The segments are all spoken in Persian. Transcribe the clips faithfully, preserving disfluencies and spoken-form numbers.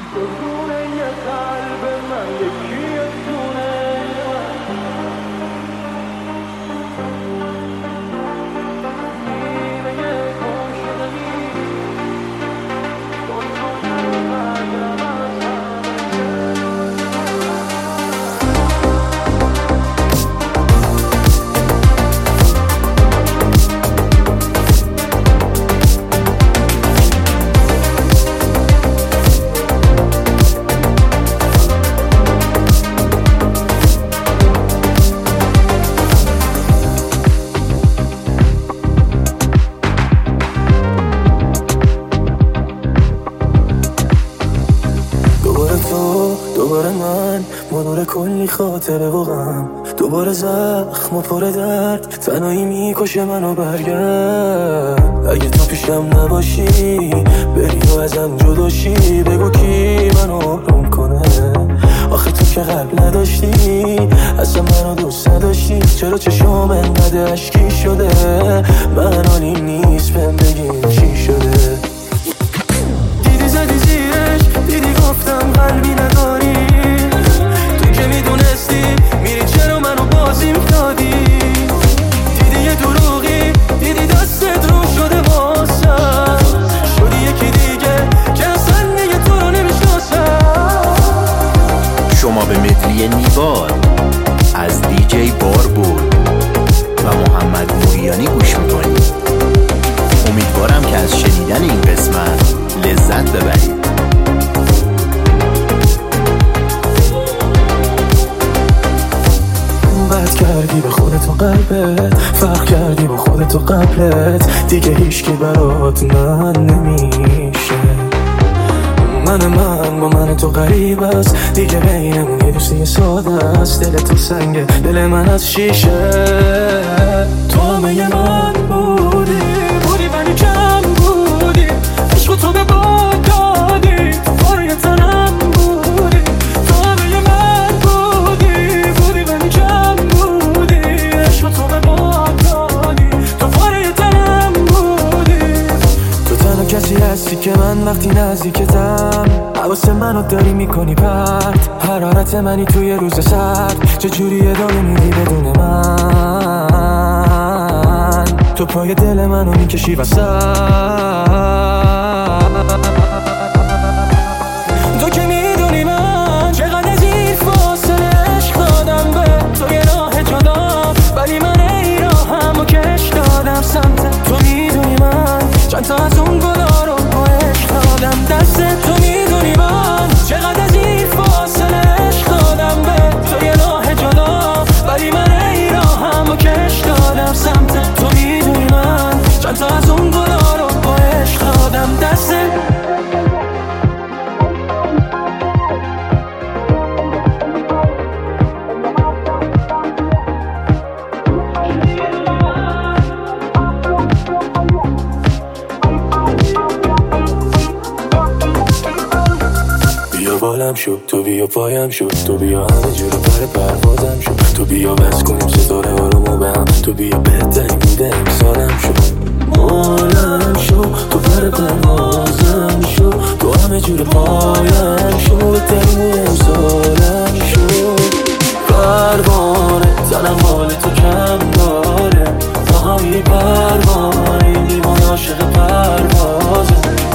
دوباره من منور کلی خاطره و غم، دوباره زخم و پر درد، تنهایی میکشه منو. برگرد اگه تو پیشم نباشی، بری و ازم جداشی، بگو کی منو آروم کنه. آخه تو که قلب نداشتی، اصلا منو دوست نداشتی، چرا چشام انقدر اشکی شده؟ من حالی نیست بهم بگین چی شده. دیدی زدی زیرش، دیدی گفتم قلبی نداری، تو که میدونستی میری چرا منو بازی میدادی. دیدی یه دروغی، دیدی دستت رو شده واسم، شدی یکی دیگه که اصلا دیگه تو رو نمیشناسم. شما به مدلی نیوار از دی جی باربود و محمد موریانی گوش میکنید. امیدوارم که از شنیدن این قسمت لذت ببرید. بد کردی به خودت و قلبت، فرق کردی با خودت و قبلت، دیگه هیچکی برات من نمیشه. من من با من تو غریب است، دیگه بینمون یه دوستی ساده است. دل تو سنگه، دل من از شیشه. تو همه من بودی، بودی ولی کم بودی، عشق تو به باد دادی، تو پاره تنم بودی. تو همه من بودی، بودی ولی کم بودی، عشق تو به باد دادی، تو پاره تنم بودی. تو تنها کسی هستی که من وقتی نزدیکتم حواس منو داری میکنی پرت. حرارت منی توی روز سرد، چجوری ادامه میدی بدون من؟ تو پای دل منو میکشی وسط. تو که میدونی من چقدر از این فاصله عشق دادم به تو، یه راه جدا ولی من ای راهمو کش دادم سمت تو. میدونی من چند تا از اون گلا رو با عشق دادم دست تو. میدونی من چقدر از این فاصله عشق دادم به تو، یه راه جدا ولی من ای راهمو کش دادم سمت تو. میدونی من چند تا از اون گلا رو با عشق دادم دست. بالم شد تو بیا پایم شد، تو بیا همه جور پر پروازم شد، تو بیا بس کنیم ستاره آرومو به هم، تو بیا بهترین بوده امسالم شد. مالم شد تو پر پروازم شد، تو همه جور پایم شد، بهترین امسالم شد. پروانه تنم حال تو کم داره، آهایی پروانه این دیوانه عاشق پروازه.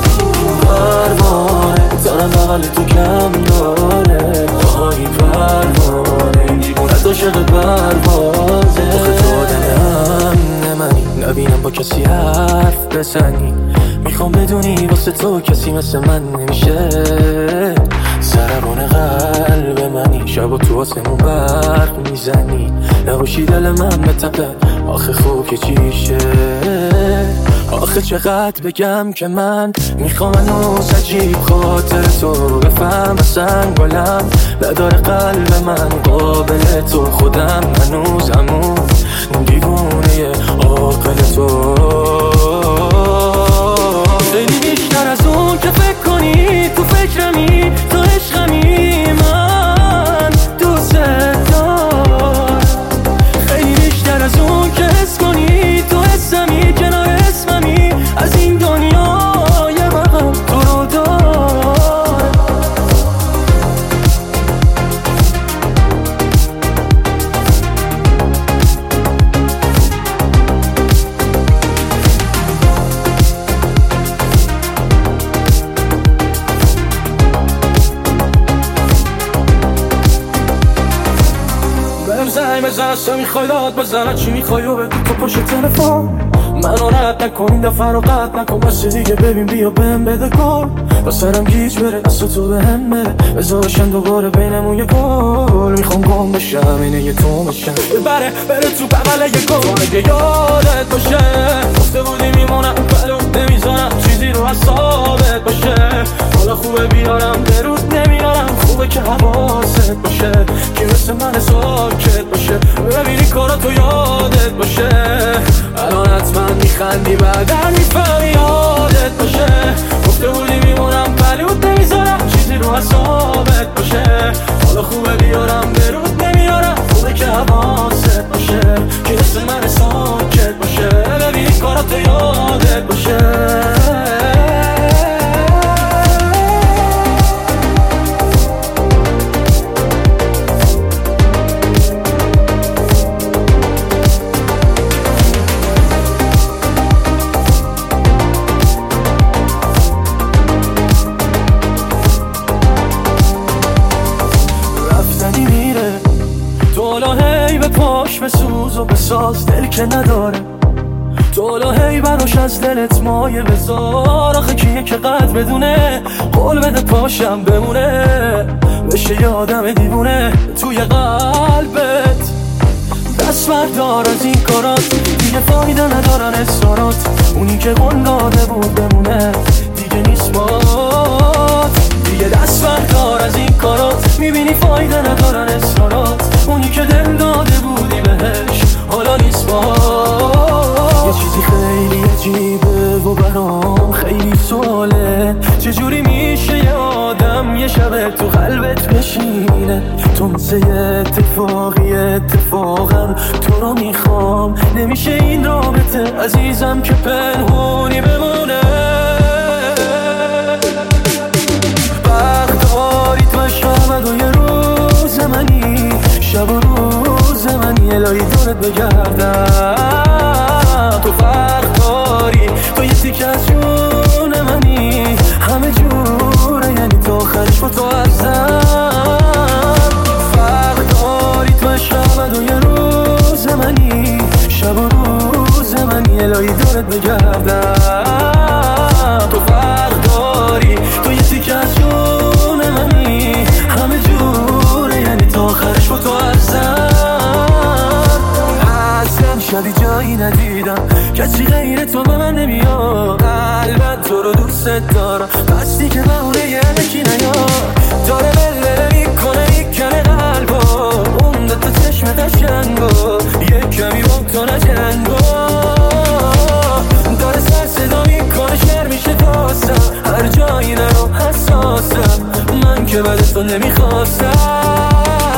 پروانه تنم حال تو کم داره، آهایی پروانه این دیوانه عاشق پروازه. آخه تو آدم نمانی، نبینم با کسی حرف بزنی، میخوام بدونی واسه تو کسی مثل من نمیشه. سربان قلب منی، شب و تو آسمون برق میزنی، نباشی دل من بتپه آخه خوب که چیشه. آخه چقدر بگم که من میخوام هنوز عجیب خاطر تو بفهم، اصلا گلم نداره قلب من قابل تو. خودم هنوز همون دیوونه عاقل تو، خیلی بیشتر از اون که فکر کنی. تو فکرمی، تو عشقمی، من دوست دارم. خیلی بیشتر از اون که حس کنی، تو حسمی کنار اسممی، از این دنیا یه مقام تو رو دار. بزن اصلا میخوای داد بزن چی میخوای و بگو تو پشت تلفن منو رد نکن این دفعه رو قد نکن بس دیگه ببین بیا بهم بده گل با سرم گیج بره دست تو بهم بره بذارشن دوباره بینمون یه گل میخوام گم بشم اینه یه تو بشم ببره بره تو بغل یه گل اگه یادت باشه گفته بودی میمونم بلوم نمیزنم چیزی رو حسابت باشه حالا خوبه بیارم درود نمیارم خوبه که حواست باشه که مثل من ساکت باشه ببینی کاراتو یادت باشه الان حتما میخندی بعدن میفهمی یادت باشه گفته بودی میمونم بلود نمیذارم چیزی رو حسابت باشه حالا خوبه بیارم درود نمیارم خوبه که حواست باشه که مثل من ساکت باشه ببینی کاراتو یادت باشه پاش بسوز و بساز دل که نداره تو هی براش از دلت مایه بذار آخه کیه که قد بدونه قول بده پاشم بمونه بشه یه آدم دیوونه توی قلبت دست بردار از این کارات دیگه فایده ندارن اصرارات اونی که قول داده بود بمونه دیگه نیست بات دیگه دست بردار از این کارات میبینی فایده ندارن اصرارات اونی که دل داده بودی بهش حالا نیست بات یه چیزی خیلی عجیبه و برام خیلی سواله چجوری میشه یه آدم یه شب تو قلبت بشینه تو مثل اتفاقی اتفاقا تو رو میخوام نمیشه این رابطه عزیزم که پنهونی بمونه بردارید و شب و یه روز منی شب و روز منی الهی دورت بگردم تو فرق داری تو یه تیک از جون منی همه جوره یعنی تو آخرش با تو ارزم فرق داری تو شب و یه روز منی شب و روز منی الهی دورت بگردم تو فرق داری تو یه تیک از جون منی همه جوره یعنی تو آخرش با تو ارزم اصلا شبی جایی ندیدم کسی غیر تو به من نمیاد قلبت تو رو دوست دارم بستی که بهونه یه نکی نیاد داره بلله میکنه میکنه قلبا اون دوتا چشم قشنگا یه کمی با تو نجنگا داره سر صدا میکنه شعر میشه داستم هر جایی نرو حساسم من که بعد تو نمیخواستم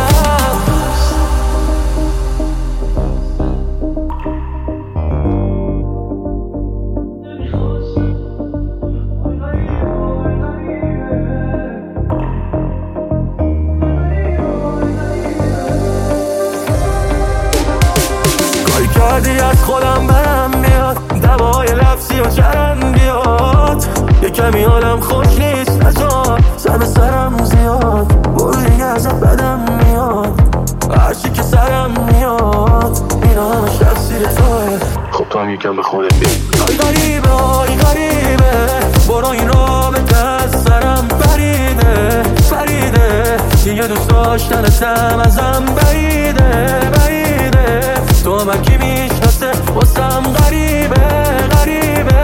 کردی از خودم برم بیاد دوای لفظی و چرم بیاد یه کمی حالم خوش نیست نزار سر به سرم زیاد برو دیگه ازت بدم میاد هرچی که سرم میاد اینا همش تفسیر توه خب تو هم یکم به خودت بیا آی غریبه آی غریبه برو این رابطه از سرم بریده بریده دیگه دوست داشتنتم ازم بریده بریده تو من کی میشناسه واسم غریبه غریبه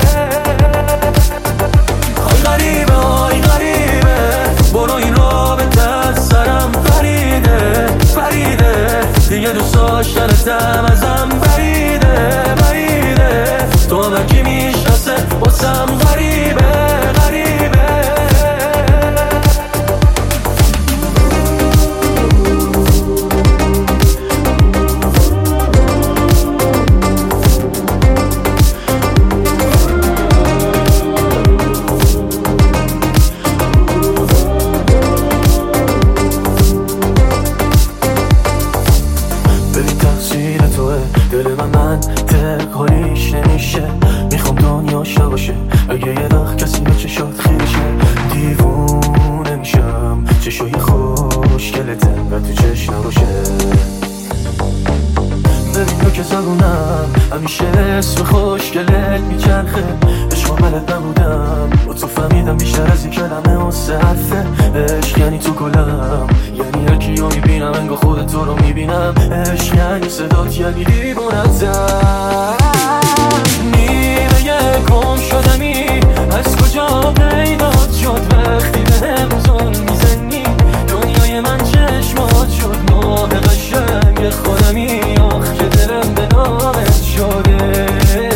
آی غریبه آی غریبه برو این رابطه از سرم بریده بریده دیگه دوست داشتنتم ازم بریده بریده تو من کی میشناسه واسم غریبه غریبه دل من منطق حالیش نمیشه میخوام دنیا شا باشه اگه یه وقت کسی به چشات خیشه دیوونه میشم چشای خوشگلتن و تو چشم نباشه همیشه اسم خوشگلت میچرخه. عشق بلد نبودم با تو فهمیدم بیشتر از این کلمه و سه حرفه. عشق یعنی تو گلم، یعنی هر کیو میبینم انگار خودت تو رو میبینم. عشق یعنی صدات، یعنی دیوونتم. نیمه گم شدمی از کجا پیدات شد وقتی بهم زل میزنی. دنیای من چشمات شد ماه قشنگ خودمی. آخ که دلم به نامت شده.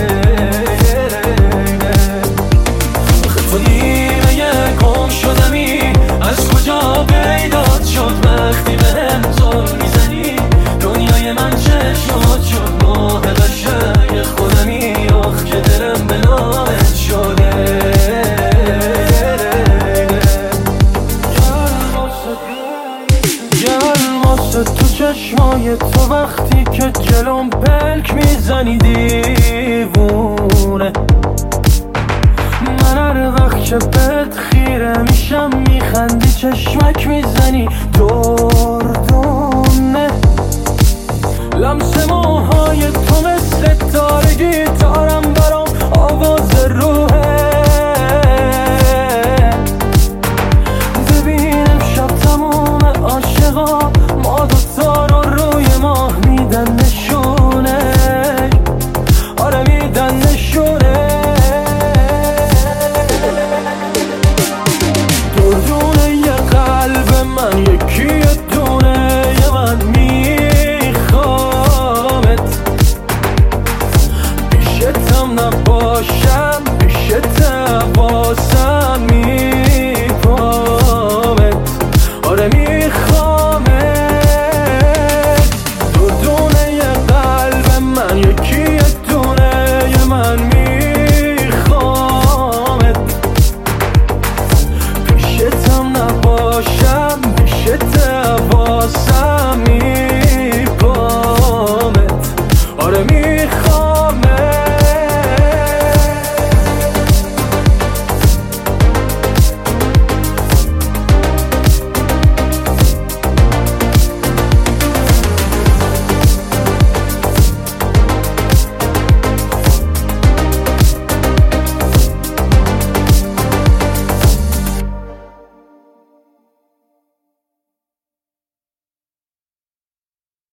آخه تو نیمه گم شدمی از کجا پیدات شد وقتی بهم زل میزنی. دنیای من چشمات شد ماه قشنگ خودمی. آخ که دلم به نامت شده. گرم واسه تو چشمای تو وقتی که جلوم پلک میزنی دیوونه. من هر وقت که بهت خیره میشم میخندی چشمک میزنی دردونه. لمس موهای تو مثل تار گیتارم برام آواز روح